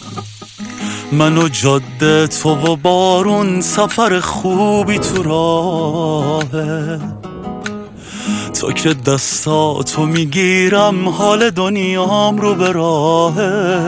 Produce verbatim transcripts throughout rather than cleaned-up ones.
من و جاده تو و بارون سفر خوبی تو راهه، تو که دستاتو میگیرم حال دنیام رو به راهه.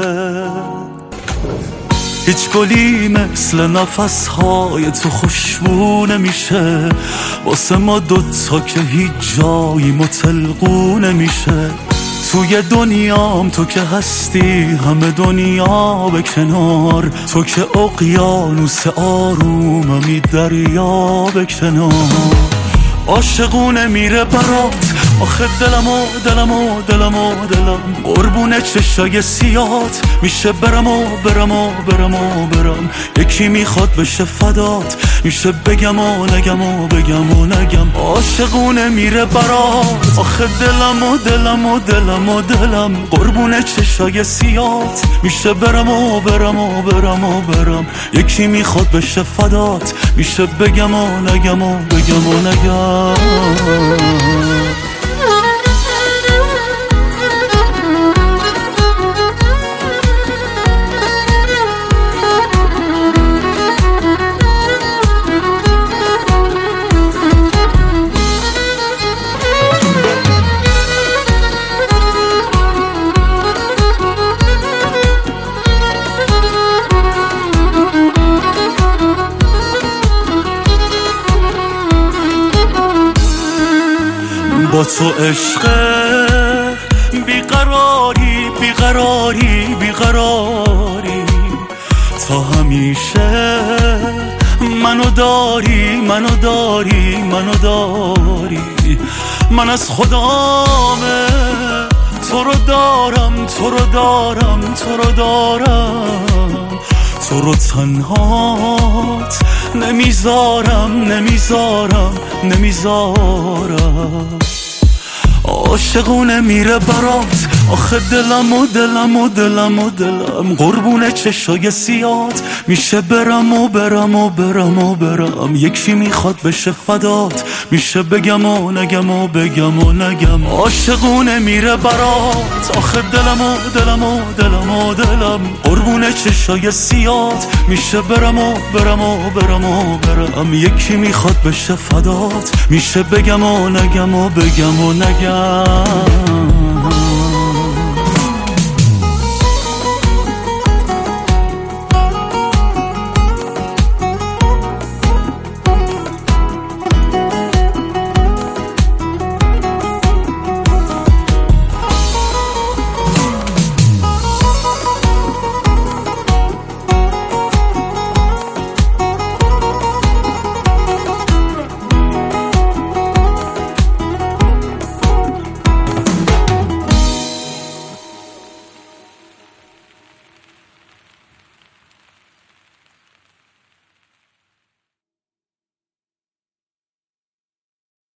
هیچ گلی مثل نفسهای تو خوشبو نمیشه واسه ما دوتا که هیچ جایی متلقو نمیشه. توی دنیام تو که هستی همه دنیا به کنار، تو که اقیانوس آروممی دریا به کنار. عاشقونه میره برات آخه دلمو دلمو دلمو دلم قربون چشای سیات میشه برم و برم و برم و برم. یکی میخواد بشه فدات میشه بگم و نگم و بگم و نگم. عاشقونه میره برات آخه دلمو دلمو دلمو دلم قربون چشای سیات میشه برم و برم و برم و برم. یکی میخواد بشه فدات میشه بگم و نگم و بگم و نگم. با تو عشق بیقراری بیقراری بیقراری تا همیشه منو داری منو داری منو داری. من از خدامه تو رو دارم تو رو دارم تو رو دارم. تو رو تنهات نمیذارم نمیذارم نمیذارم. عاشقونه میره برات آخه دلم و دلم و دلم و دلم قربون چشای سیات میشه برم و برم و برم و برم. یکی میخواد بشه فدات میشه بگم و نگم و بگم و نگم. عاشقونه میره برات آخه دلم و دلم و دلم و دلم قربون چشای سیات میشه برم و برم و برم و برم. یکی میخواد بشه فدات میشه بگم و نگم و بگم و نگم.